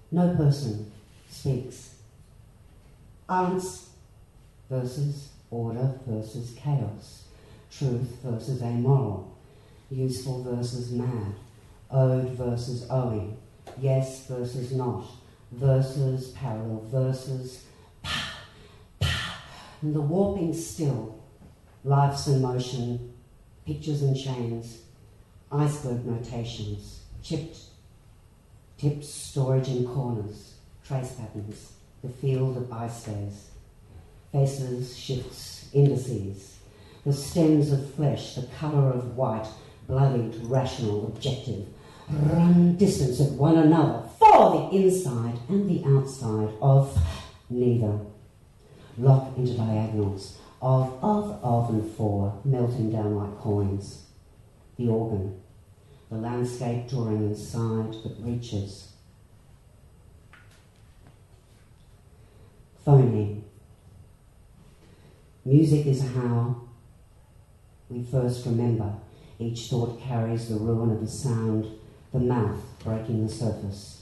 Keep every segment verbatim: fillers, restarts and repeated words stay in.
No person speaks. Answer versus order versus chaos. Truth versus amoral. Useful versus mad. Owed versus owing. Yes versus not. Versus parallel versus pa, pa. And the warping still. Life's in motion. Pictures and chains. Iceberg notations. Chipped tips, storage in corners. Trace patterns. The field of ice days. Faces, shifts, indices. The stems of flesh, the colour of white, bloodied, rational, objective, run distance of one another for the inside and the outside of neither. Lock into diagonals of, of, of and for, melting down like coins. The organ, the landscape drawing inside that reaches. Phoning. Music is how we first remember. Each thought carries the ruin of the sound, the mouth breaking the surface.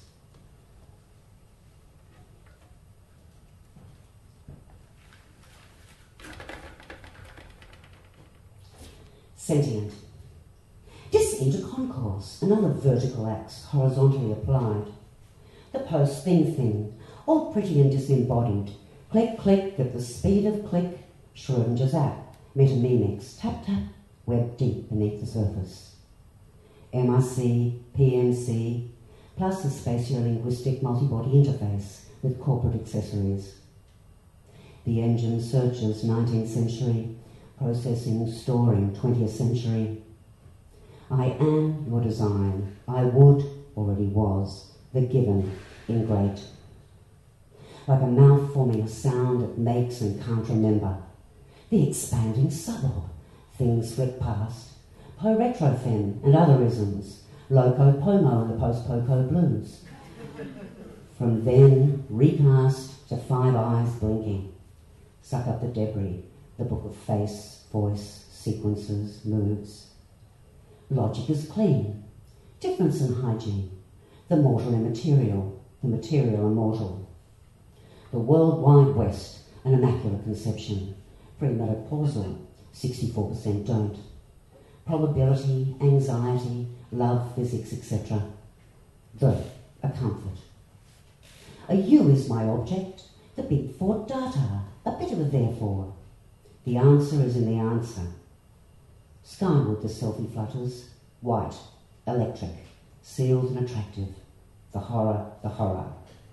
Sentient. Dis into concourse, another vertical axe horizontally applied. The post thing thing, all pretty and disembodied. Click, click, at the speed of click, Schrödinger's app, metamimics, tap, tap, web deep beneath the surface. M I C, P N C, plus a spatio-linguistic multi-body interface with corporate accessories. The engine searches nineteenth century, processing, storing twentieth century. I am your design, I would, already was, the given in great. Like a mouth forming a sound it makes and can't remember. The expanding suburb, things flit past. Po-retrofem and other isms, loco pomo and the post-poco blues. From then, recast to five eyes blinking. Suck up the debris, the book of face, voice, sequences, moods. Logic is clean. Difference in hygiene. The mortal immaterial, the material immortal. The worldwide West, an immaculate conception. Premenopausal, sixty-four percent don't. Probability, anxiety, love, physics, et cetera. The, a comfort. A you is my object, the big four data, a bit of a therefore. The answer is in the answer. Skyward the selfie flutters, white, electric, sealed and attractive. The horror, the horror.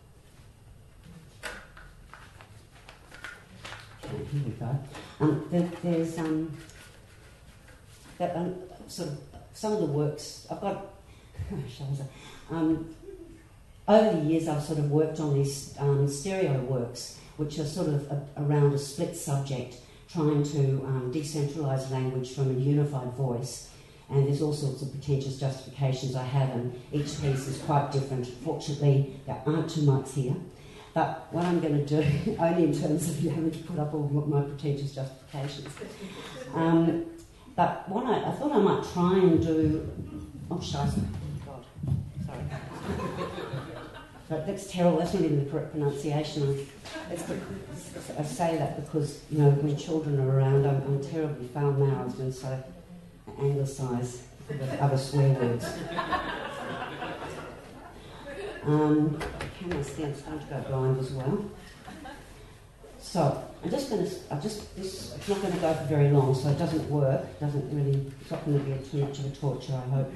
Okay, here we go. Um, there, there's um, that, um, sort of some of the works I've got. shall I say, um, over the years, I've sort of worked on these um, stereo works, which are sort of a, around a split subject, trying to um, decentralise language from a unified voice. And there's all sorts of pretentious justifications I have, and each piece is quite different. Fortunately, there aren't too much here. But what I'm going to do, only in terms of you having to put up all my pretentious justifications. Um, but what I, I thought I might try and do... Oh, scheiße. God, sorry. But that's terrible. That's not even the correct pronunciation. I, it's, I say that because, you know, when children are around, I'm, I'm terribly foul-mouthed, and so I anglicise with other swear words. Um, can I see? I'm starting to go blind as well. So I'm just going to. I just this. It's not going to go for very long, so it doesn't work. It doesn't really. It's not going to be too much of a torture, I hope.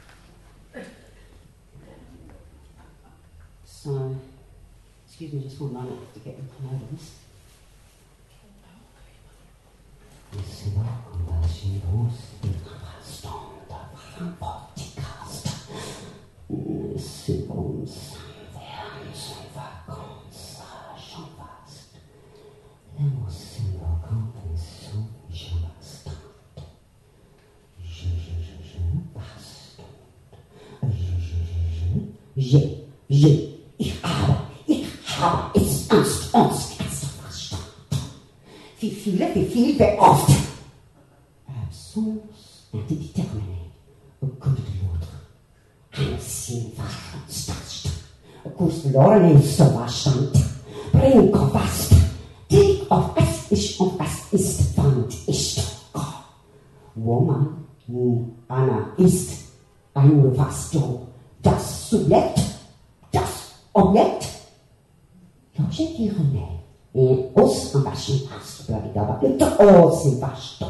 So, excuse me, just one moment to get the note of this. Je, je, ich habe, ich habe es ernst, ernst, ernst verstanden. Wie viele, wie viel, wie oft? Absence indéterminée, au côté de l'autre. Un signe vache, stage, kus verloren ist der Verstand. Bring fast, take auf was ist und was ist, Wand ist. Woman, Anna ist ein Vasto, das Subjekt, das Objekt. L'objectif remet, et os en vachon passe, bla bla bla, et os en vachon.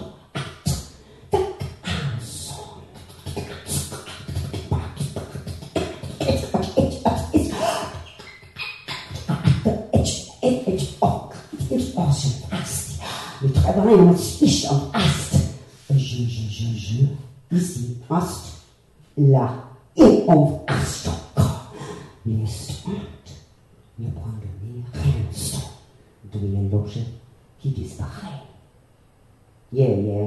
Rein, was ist auf Ast? Je, je, je, je, ici, Ast, là, et auf Ast. L'est le point de mire, l'instant, d'où il est logé, qui disparaît. Yeah, yeah.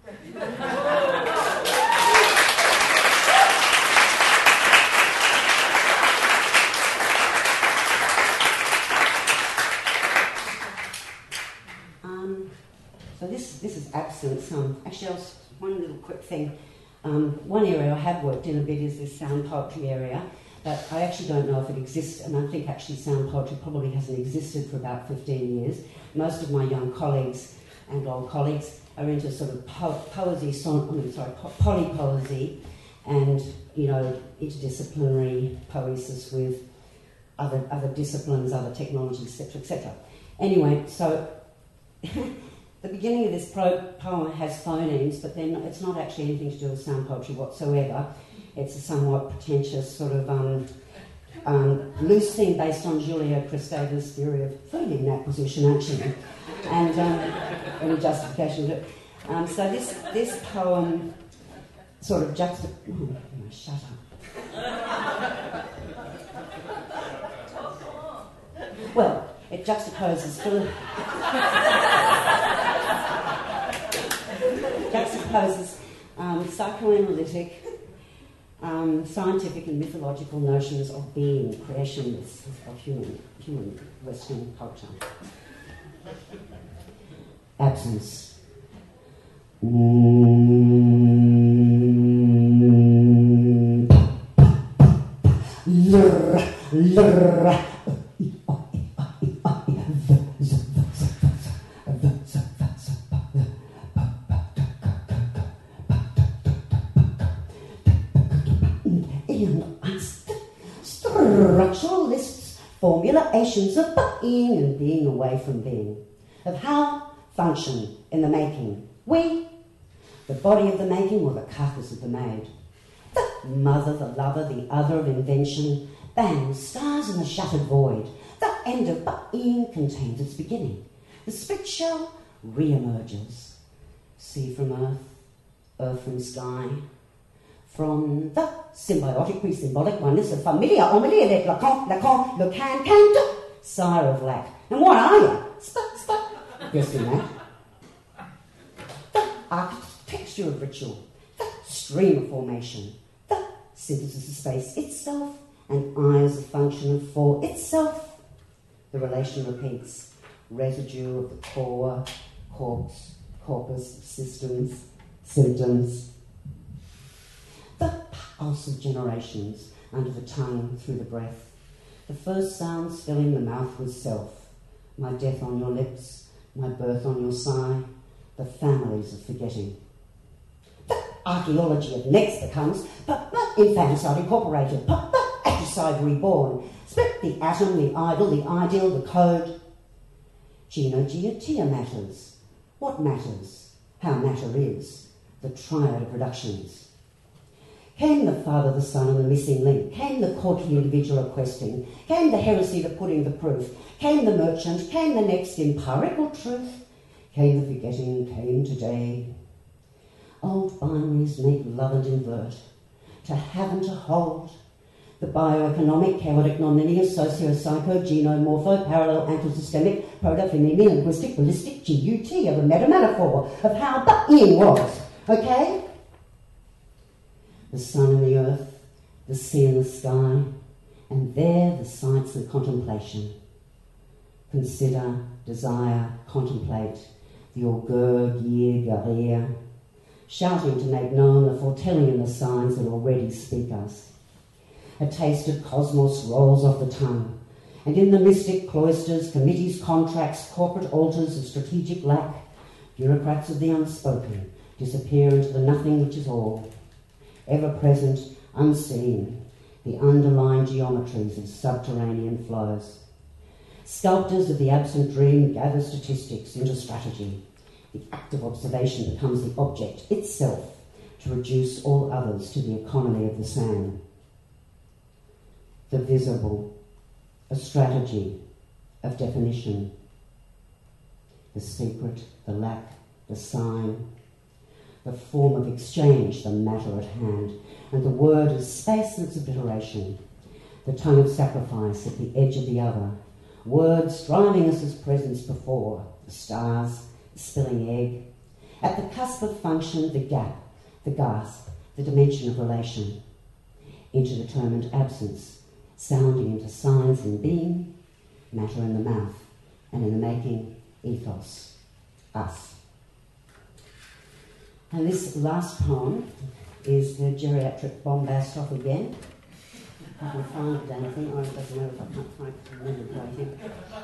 So this this is absence. Um, actually, I was, one little quick thing. Um, one area I have worked in a bit is this sound poetry area, but I actually don't know if it exists, and I think actually sound poetry probably hasn't existed for about fifteen years. Most of my young colleagues and old colleagues are into sort of po- poesy, son- I mean, sorry, po- polypoesy, and you know, interdisciplinary poesis with other other disciplines, other technologies, et cetera, et cetera. Anyway, so. The beginning of this pro- poem has phonemes, but then it's not actually anything to do with sound poetry whatsoever. It's a somewhat pretentious sort of um, um, loose thing based on Julio Kristeva's theory of phoneme acquisition, actually, and um, any justification of it. Um, so this this poem sort of juxtap... Oh, no, shut up. Well, it juxtaposes Phil- juxtaposes um, psychoanalytic, um, scientific and mythological notions of being, creation myths of human, human Western culture. Absence. Mm. Lr, lr. Structural lists, formulations of being and being away from being, of how function in the making. We, the body of the making, or the carcass of the made. The mother, the lover, the other of invention, bang, stars in the shuttered void. The end of being contains its beginning. The split shell re-emerges. Sea from earth, earth from sky. From the symbiotic pre-symbolic oneness of familiar, familiar, let Lacan, Lacan, Lacan, Kant, sire of lack. And what are you? Sput, sput. Guessing that. The architecture of ritual, the stream of formation, the synthesis of space itself, and I as a function of for itself. The relation repeats, residue of the core, corpse, corpus, systems, symptoms. The pulse of generations under the tongue, through the breath. The first sounds filling the mouth with self. My death on your lips, my birth on your sigh. The families of forgetting. The archaeology of next becomes but, but infanticide incorporated, but, but atricide reborn. Split the atom, the idol, the ideal, the code. Genogenetia matters. What matters? How matter is. The triad of productions. Came the father, the son, and the missing link. Came the courtly individual of questing. Came the heresy, the putting the proof. Came the merchant. Came the next empirical truth. Came the forgetting. Came today. Old binaries make love and invert. To have and to hold. The bioeconomic, chaotic, non-linear, socio-psycho, genome-morpho, parallel, anthro-systemic, proto-phonemic, linguistic, ballistic, G U T of a meta-metaphor of how being was. Okay? The sun and the earth, the sea and the sky, and there the sights of contemplation. Consider, desire, contemplate, the augur, gear, garir, shouting to make known the foretelling and the signs that already speak us. a tasted cosmos rolls off the tongue, and in the mystic cloisters, committees, contracts, corporate altars of strategic lack, bureaucrats of the unspoken disappear into the nothing which is all, ever-present, unseen, the underlying geometries of subterranean flows. Sculptors of the absent dream gather statistics into strategy. The act of observation becomes the object itself to reduce all others to the economy of the sand. The visible, a strategy of definition. The secret, the lack, the sign, the form of exchange, the matter at hand, and the word as space and its obliteration, the tongue of sacrifice at the edge of the other, words driving us as presence before, the stars, the spilling egg, at the cusp of function, the gap, the gasp, the dimension of relation, interdetermined absence, sounding into signs in being, matter in the mouth, and in the making, ethos, us. And this last poem is the geriatric bombast off again. If I can find anything, or it doesn't matter if I can't find remember anything.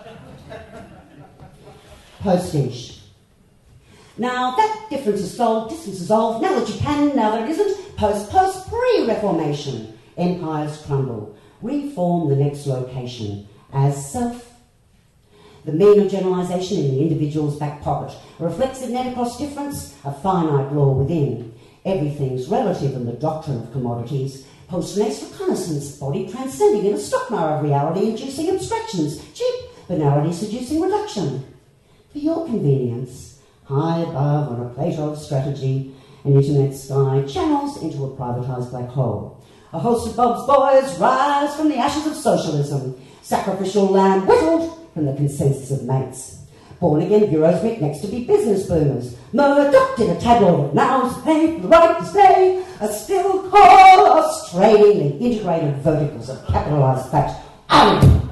Postage. Now that difference is solved, distance is solved, now that you can, now that it isn't, post, post, pre-Reformation, empires crumble, reform the next location as self. The mean of generalisation in the individual's back pocket, a reflexive net across difference, a finite law within. Everything's relative in the doctrine of commodities, post-nace reconnaissance body transcending in a stockmire of reality-inducing abstractions, cheap banality-seducing reduction. For your convenience, high above on a plateau of strategy, an internet sky channels into a privatised black hole. A host of Bob's boys rise from the ashes of socialism, sacrificial lamb whittled from the consensus of mates. Born-again bureaus meet next to be business boomers, Murdoch in a tabloid that now's paid for the right to stay, a still core of strainingly integrated verticals of capitalised fact.